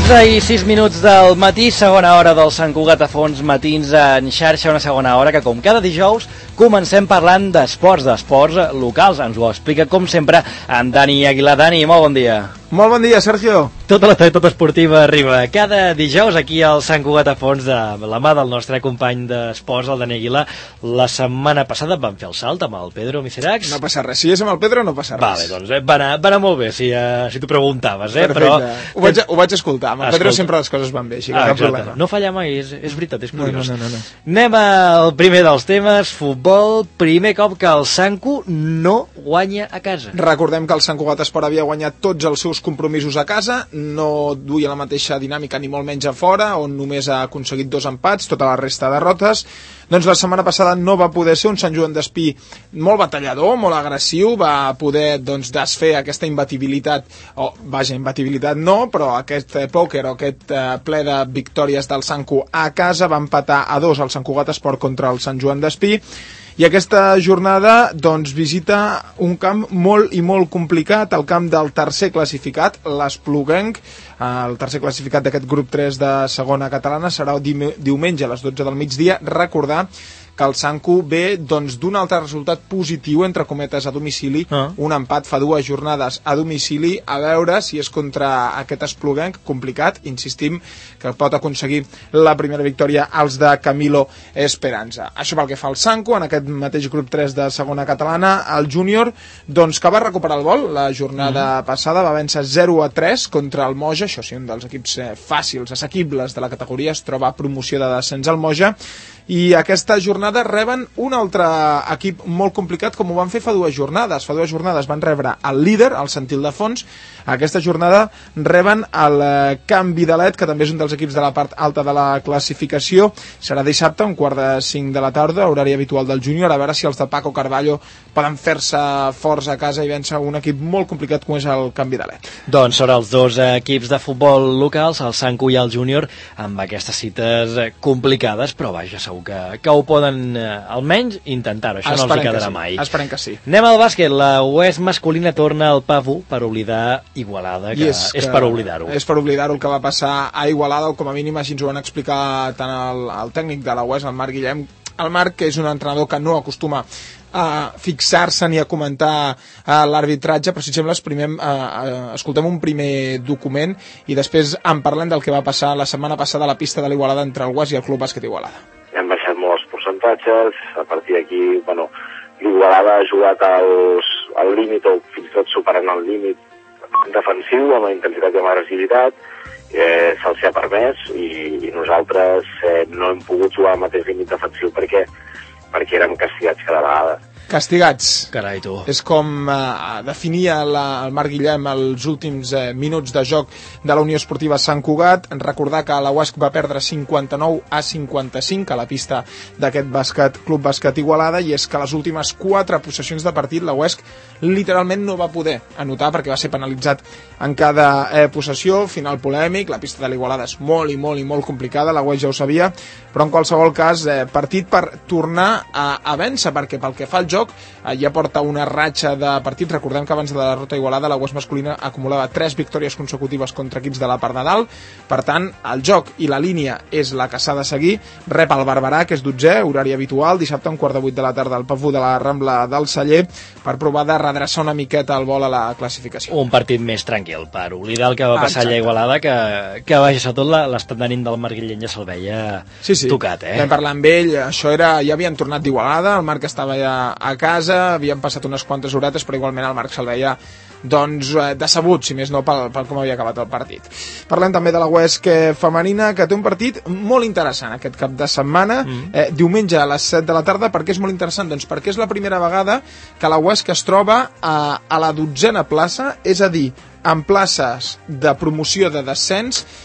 11:06 del matí, segona hora del Sant Cugat a Fons, matins en xarxa, una segona hora que, com cada dijous, comencem parlant d'esports locals. Ens ho explica, com sempre, en Dani Aguilar. Dani, molt bon dia. Molt bon dia, Sergio. Tota l'actualitat esportiva arriba cada dijous aquí al Sant Cugat a Fons, de la mà del nostre company d'esports, el Dani Aguilar. La setmana passada vam fer el salt amb el Pedro Miseracs. No passa res, si és amb el Pedro no passa res. Vale, doncs va anar molt bé, si t'ho preguntaves, Perfecte. Però... Ho vaig escoltar, amb el Pedro sempre les coses van bé, així que cap problema. No falla mai, és veritat, és curiós. No. Anem al primer dels temes, futbol. Primer cop que el Sancu no guanya a casa. Recordem que el Sant Cugat Esport havia guanyat tots els seus compromisos a casa, no duia la mateixa dinàmica ni molt menys a fora, on només ha aconseguit 2 empats, tota la resta de derrotes. Doncs la setmana passada no va poder ser un Sant Joan d'Espí molt batallador, molt agressiu, va poder desfer aquesta imbatibilitat, imbatibilitat no, però aquest pòquer o aquest ple de victòries del Sancu a casa. Va empatar a 2 el Sant Cugat Esport contra el Sant Joan d'Espí. I aquesta jornada visita un camp molt i molt complicat, el camp del tercer classificat, l'Espluguenc. El tercer classificat d'aquest grup 3 de segona catalana serà diumenge a les 12 del migdia. Recordar que el Sancu ve d'un altre resultat positiu, entre cometes, a domicili, un empat fa 2 jornades a domicili, a veure si és contra aquest Espluguenc, complicat, insistim, que pot aconseguir la primera victòria als de Camilo Esperanza. Això pel que fa al Sancu, en aquest mateix grup 3 de segona catalana, el júnior, que va recuperar el vol la jornada passada, va vèncer 0-3 contra el Moja, això sí, un dels equips fàcils, assequibles de la categoria, es troba a promoció de descens al Moja, i aquesta jornada reben un altre equip molt complicat, com ho van fer fa 2 jornades. Fa 2 jornades van rebre el líder, el Sant Ildefons. Aquesta jornada reben el Camp Vidalet, que també és un dels equips de la part alta de la classificació. Serà dissabte, 4:45 de la tarda, horari habitual del júnior, a veure si els de Paco Carballo poden fer-se forts a casa i vèncer un equip molt complicat com és el Camp Vidalet. Doncs sobre els 2 equips de futbol locals, el Sancu i el júnior, amb aquestes cites complicades, però vaja, segur que ho poden almenys intentar-ho, això no els hi quedarà mai. Esperem que sí. Anem al bàsquet. La UES masculina torna al Pavu per oblidar Igualada, que és per oblidar-ho. És per oblidar-ho el que va passar a Igualada, o com a mínim així ens ho van explicar tant el tècnic de la UES, el Marc Guillem. El Marc, que és un entrenador que no acostuma a fixar-se ni a comentar l'arbitratge, però si et sembla escoltem un primer document i després en parlem del que va passar la setmana passada a la pista de l'Igualada entre el UES i el Club Bàsquet Igualada. Hem baixat molt els percentatges, a partir d'aquí, l'Igualada ha jugat al límit o fins i tot superant el límit defensiu amb la intensitat i amb agressivitat, se'ls ha permès i nosaltres no hem pogut jugar al mateix límit defensiu perquè érem castigats cada vegada. Castigats. Carai, tu. És com definia el Marc Guillem els últims minuts de joc de la Unió Esportiva Sant Cugat. Recordar que la UESC va perdre 59-55 a la pista d'aquest Club Bàsquet Igualada, i és que les últimes 4 possessions de partit la UESC literalment no va poder anotar perquè va ser penalitzat en cada possessió. Final polèmic, la pista de l'Igualada és molt i molt complicada, la UESC ja ho sabia, però en qualsevol cas partit per tornar a vèncer, perquè pel que fa al joc ja porta una ratxa de partits. Recordem que abans de la derrota a Igualada la UESC masculina acumulava 3 victòries consecutives contra equips de la part de dalt. Per tant, el joc i la línia és la que s'ha de seguir. Rep el Barberà, que és 12è, horari habitual, dissabte a 7:45 de la tarda al Pavu de la Rambla del Celler, per provar de redreçar una miqueta el vol a la classificació. Un partit més tranquil, per oblidar el que va passar allà a Igualada, que vaja, sobretot l'estat d'ànim del Marc Guillem ja se'l veia tocat, Vam parlar amb ell, ja havien tornat d'Igualada, el Marc estava ja a casa, havien passat unes quantes horetes, però igualment el Marc se'l veia decebut, si més no, pel com havia acabat el partit. Parlem també de la UESC femenina, que té un partit molt interessant aquest cap de setmana, diumenge a les 7 de la tarda. Per què és molt interessant? Doncs perquè és la primera vegada que la UESC es troba a la 12a plaça, és a dir, en places de promoció de descens,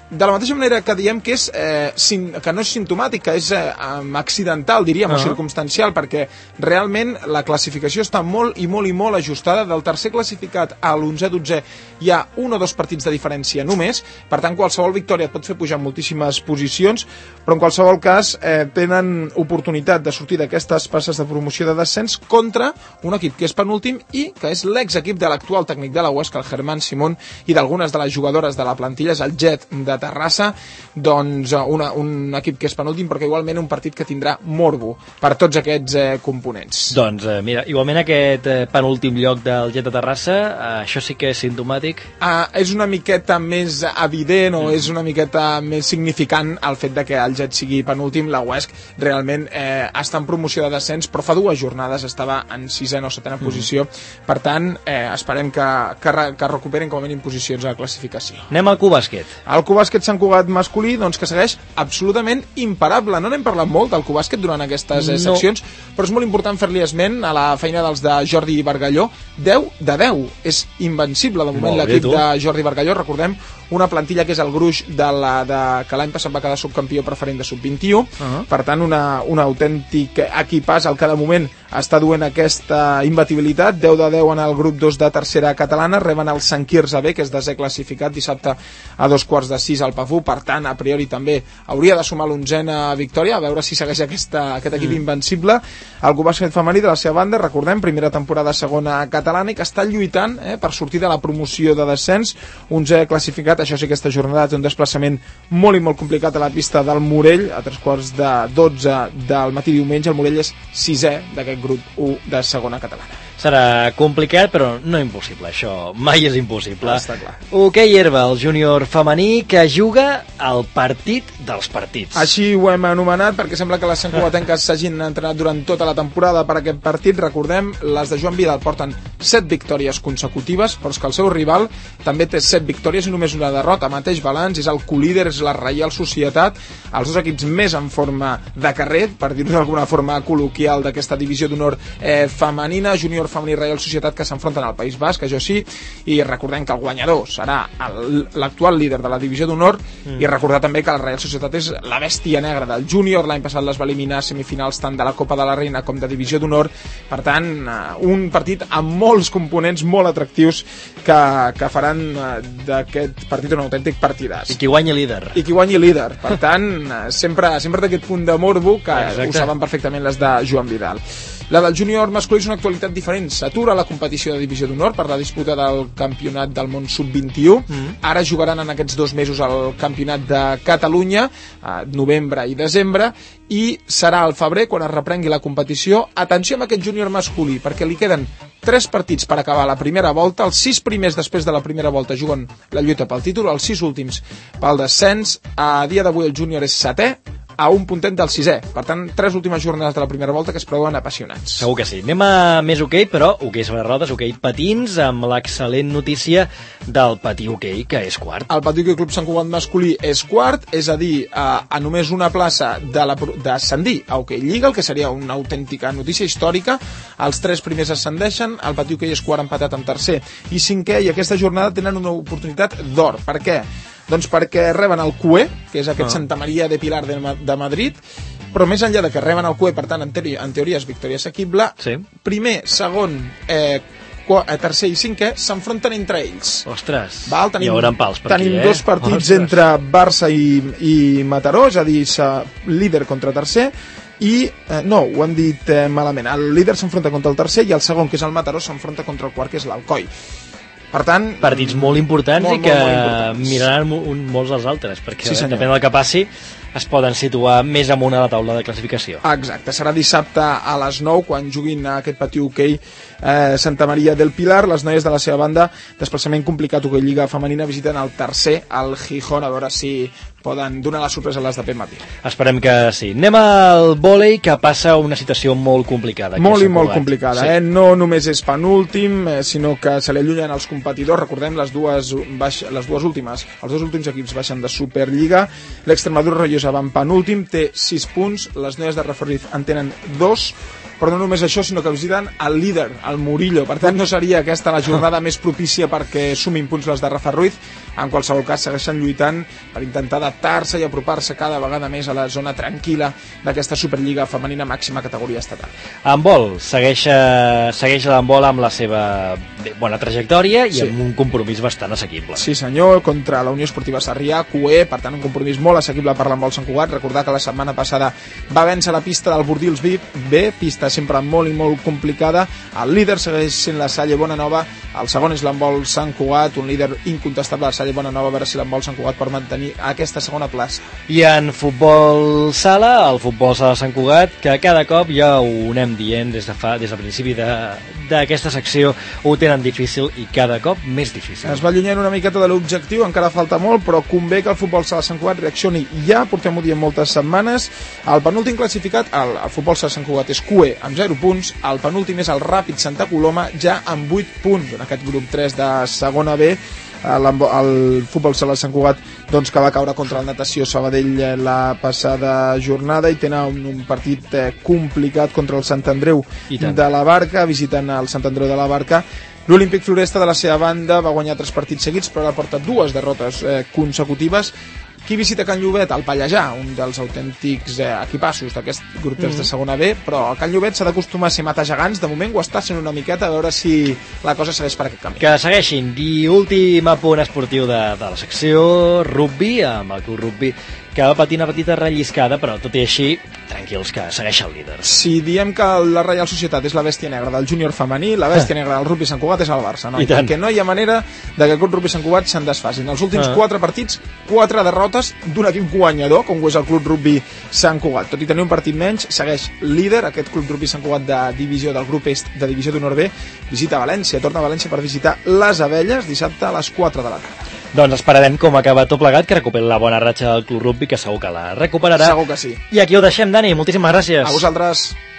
de la mateixa manera que diem que que no és simptomàtic, que és accidental, diríem, o circumstancial, perquè realment la classificació està molt i molt ajustada. Del tercer classificat a l'11-12 hi ha 1 o 2 partits de diferència només, per tant qualsevol victòria et pot fer pujar moltíssimes posicions, però en qualsevol cas tenen oportunitat de sortir d'aquestes passes de promoció de descens contra un equip que és penúltim i que és l'exequip de l'actual tècnic de la Huesca, el Germán Simón, i d'algunes de les jugadores de la plantilla, és el Jet de Terrassa, doncs un equip que és penúltim, però que igualment un partit que tindrà morbo per tots aquests components. Doncs mira, igualment aquest penúltim lloc del Jet de Terrassa, això sí que és simptomàtic? És una miqueta més evident o és una miqueta més significant el fet de que el Jet sigui penúltim. La Huesc realment està en promoció de descens, però fa 2 jornades estava en 6ª o 7ª posició, per tant esperem que recuperen com a mínim posicions a la classificació. Anem al Cubàsquet. El Cubàsquet Sant Cugat masculí, doncs, que segueix absolutament imparable. No n'hem parlat molt del Cubàsquet durant aquestes seccions, però és molt important fer-li esment a la feina dels de Jordi Bargalló. 10 de 10. És invencible de moment l'equip de Jordi Bargalló. Recordem una plantilla que és el gruix que l'any passat va quedar subcampió preferent de sub-21. Per tant, un autèntic equipàs el que de moment està duent aquesta imbatibilitat. 10 de 10 en el grup 2 de tercera catalana. Reben el Sant Quirze B, que és desè classificat, dissabte a 2:15 al Pafú. Per tant, a priori també hauria de sumar l'11a victòria, a veure si segueix aquest equip invencible. El Cubàsquet femení, de la seva banda, recordem, primera temporada a segona catalana i que està lluitant per sortir de la promoció de descens. 11è classificat. Això sí, aquesta jornada té un desplaçament molt i molt complicat a la pista del Morell a 3:12 del matí diumenge. El Morell és 6è d'aquest grup 1 de segona catalana. Serà complicat, però no impossible, això mai és impossible. Està clar. Hoquei herba, el júnior femení que juga al partit dels partits. Així ho hem anomenat perquè sembla que les santcugatenques s'hagin entrenat durant tota la temporada per aquest partit. Recordem, les de Joan Vidal porten 7 victòries consecutives, però és que el seu rival també té 7 victòries i només una derrota. Mateix balanç, és el colíder, és la Reial Societat, els 2 equips més en forma de carrer, per dir-ho d'alguna forma col·loquial, d'aquesta divisió d'honor femenina. Júnior femení Reial Societat, que s'enfronten al País Basc, això sí, i recordem que el guanyador serà l'actual líder de la divisió d'honor, i recordar també que la Reial Societat és la bèstia negra del júnior. L'any passat les va eliminar a semifinals tant de la Copa de la Reina com de divisió d'honor. Per tant, un partit amb molts components molt atractius que faran d'aquest partit un autèntic partidàs. I qui guanyi líder. Per tant, sempre té aquest punt de morbo que ho saben perfectament les de Joan Vidal. La del júnior masculí és una actualitat diferent. S'atura la competició de divisió d'honor per la disputa del campionat del món sub-21. Ara jugaran en aquests 2 mesos el campionat de Catalunya, novembre i desembre, i serà al febrer quan es reprengui la competició. Atenció amb aquest júnior masculí, perquè li queden 3 partits per acabar la primera volta. Els 6 primers després de la primera volta juguen la lluita pel títol, els 6 últims pel descens. A dia d'avui el júnior és 7è, a un puntet del 6è. Per tant, 3 últimes jornades de la primera volta que es preveuen apassionants. Segur que sí. Anem a més hoquei, però hoquei sobre rodes, hoquei patins, amb l'excel·lent notícia del Patí Hoquei, que és quart. El Patí Hoquei Club Sant Cugat masculí és quart, és a dir, a només una plaça d'ascendir a Hoquei Lliga, el que seria una autèntica notícia històrica. Els 3 primers ascendeixen, el Patí Hoquei és quart empatat amb tercer i 5è, i aquesta jornada tenen una oportunitat d'or. Per què? Doncs perquè reben el QE, que és aquest Santa Maria de Pilar de Madrid, però més enllà de que reben el QE, per tant, en teoria és victòria assequible, primer, segon, tercer i 5è s'enfronten entre ells. Ostres, hi hauran pals per aquí, tenim 2 partits entre Barça i Mataró, és a dir, líder contra tercer, i no, ho han dit malament, el líder s'enfronta contra el tercer i el segon, que és el Mataró, s'enfronta contra el quart, que és l'Alcoi. Per tant, partits molt importants i que miraran molts als altres, perquè depèn del que passi es poden situar més amunt a la taula de classificació. Exacte, serà dissabte a les 9 quan juguin a aquest Patí Hoquei Santa Maria del Pilar. Les noies de la seva banda, desplaçament complicat, Hoquei Lliga femenina, visiten el tercer, el Gijón, a veure si poden donar la sorpresa a les de Pep Martí. Esperem que sí. Anem al vòlei, que passa una situació molt complicada. Molt complicada, no només és penúltim, sinó que se li allunyen els competidors. Recordem els dos últims equips baixen de Superliga. L'Extremadura Rollosa va en penúltim, té 6 punts, les noies de Raferriz en tenen 2, però no només això, sinó que visiten el líder, el Murillo. Per tant, no seria aquesta la jornada més propícia perquè sumin punts les de Rafa Ruiz. En qualsevol cas, segueixen lluitant per intentar adaptar-se i apropar-se cada vegada més a la zona tranquil·la d'aquesta Superliga femenina màxima categoria estatal. Handbol, segueix l'handbol amb la seva bona trajectòria i amb un compromís bastant assequible. Sí senyor, contra la Unió Esportiva Sarrià, QE, per tant un compromís molt assequible per l'handbol Sant Cugat. Recordar que la setmana passada va vèncer la pista del Bordils B, pista sempre molt i molt complicada. El líder segueix sent la Salle Bonanova, el segon és l'handbol Sant Cugat, un líder incontestable, la Salle Bonanova, a veure si l'handbol Sant Cugat pot mantenir aquesta segona plaça. I en futbol sala, el futbol sala Sant Cugat, que cada cop ja ho anem dient des del principi d'aquesta secció, ho tenen difícil i cada cop més difícil. Es va allunyant una miqueta de l'objectiu, encara falta molt, però convé que el futbol sala Sant Cugat reaccioni ja, portem-ho dient moltes setmanes. El penúltim classificat, el futbol sala Sant Cugat, és QE amb 0 punts, el penúltim és el Ràpid Santa Coloma ja amb 8 punts en aquest grup 3 de segona B. El futbol sala Sant Cugat doncs, que va caure contra el Natació Sabadell la passada jornada i tenen un partit complicat contra el Sant Andreu de la Barca, visitant el Sant Andreu de la Barca. L'Olímpic Floresta, de la seva banda, va guanyar 3 partits seguits, però ara porta 2 derrotes consecutives. Qui visita Can Llobet? El Pallejà, un dels autèntics equipassos d'aquest grup 3 de segona B, però el Can Llobet s'ha d'acostumar a ser matagegants. De moment ho està sent una miqueta, a veure si la cosa segueix per aquest camí. Que segueixin. I últim apunt esportiu de la secció, rugby, amb el club rugby, que va patir una petita relliscada, però tot i així, tranquils, que segueix el líder. Si diem que la Reial Societat és la bèstia negra del júnior femení, la bèstia negra del rugby Sant Cugat és el Barça, no? Perquè no hi ha manera de que el club rugby Sant Cugat se'n desfaci. En els últims 4 partits, 4 derrotes d'un equip guanyador, com ho és el club rugby Sant Cugat. Tot i tenir un partit menys, segueix líder aquest club rugby Sant Cugat de divisió del grup est de divisió d'honor B. Visita València, torna a València per visitar les Abelles dissabte a les 4 de la tarda. Doncs esperarem com acaba tot plegat, que recuperi la bona ratxa del club rugby, que segur que la recuperarà. Segur que sí. I aquí ho deixem, Dani. Moltíssimes gràcies. A vosaltres.